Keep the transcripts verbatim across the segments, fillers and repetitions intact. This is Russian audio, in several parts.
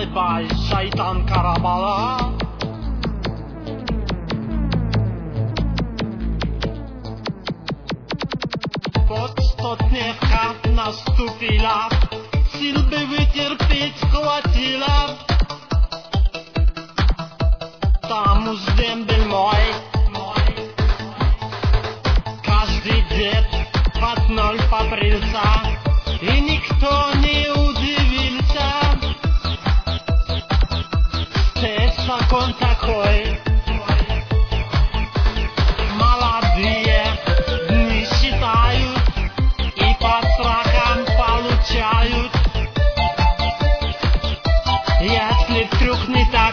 бай-бай, шайтан Карабала. Вот стотневка наступила, сил бы вытерпеть хватило. Там уж дембель мой, каждый дед под ноль побрился, и никто не удивился. Здесь закон такой, молодые дни считают и по страхам получают. Если вдруг не так,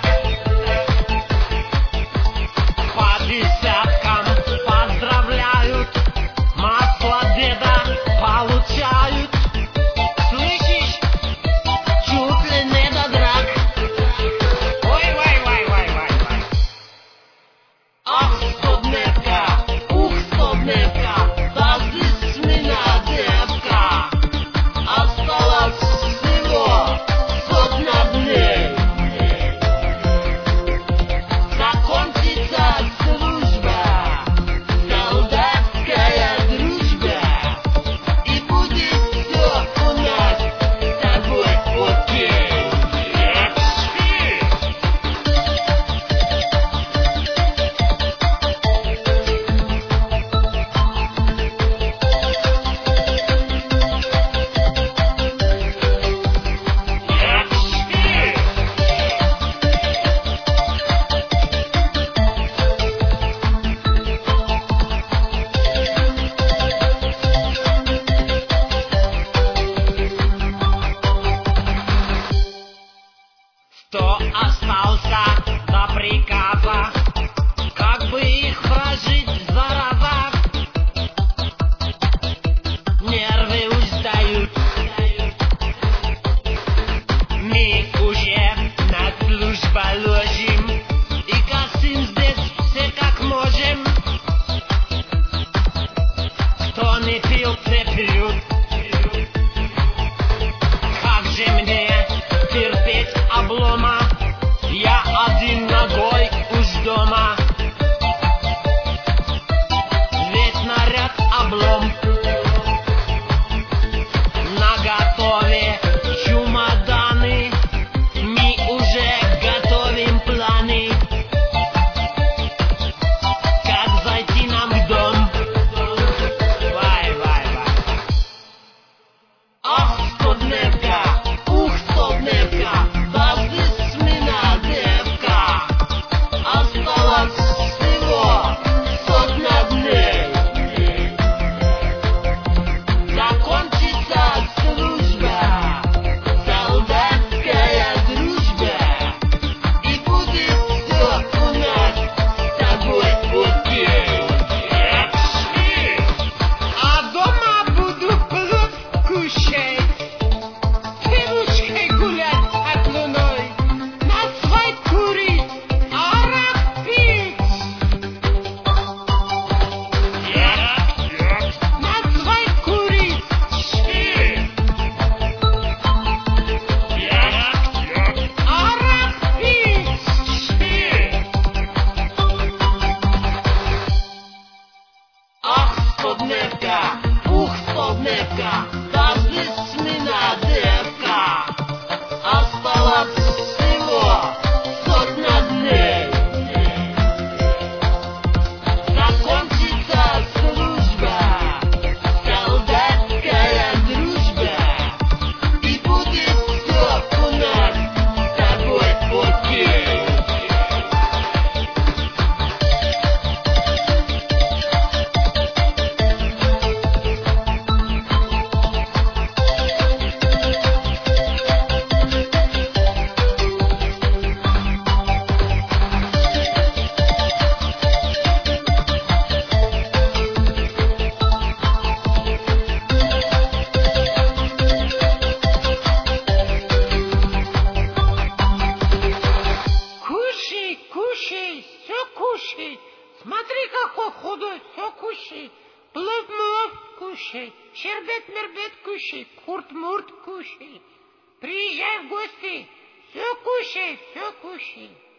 по десяткам поздравляют, масло деда получают. Слышишь? Чуть ли не до драк. Ой-вай-вай-вай-вай-вай. Ах, стодневка, ух, стодневка, да ты с меня девка. Осталось всего сотня дней. Закончится служба, солдатская дружба, и будет все у нас с тобой окей. Кто остался до приказа, как бы их прожить, зараза? Нервы уж сдают, мы уже на службу ложим и гасим здесь все как можем. Кто не пил, те пьют. Как же мне терпеть облома? Я один ногой уж дома. Весь наряд облом, наготове чемоданы, мы уже готовим планы, как зайти нам в дом. Вай-вай-вай. Ах, стодневка, ух, стодневка, да ты с меня девка. Осталось всего сотня дней. Закончится служба, солдатская дружба, и будет все у нас с тобой окей. А дома буду плов кушать, девушкой гулять под луной, насвай курить, арак пить. Насвай курить. Арак пить. Ах, стодневка, ух, стодневка, да ты с меня девка. Осталось всего сотня дней. Закончится служба, солдатская дружба, и будет все у нас с тобой окей. Кушай, кушай, все кушай. Смотри, какой худой, все кушай. Плов-млов кушай, щербет-мербет кушай, курт-мурт кушай. Приезжай в гости, Все кушай, все кушай.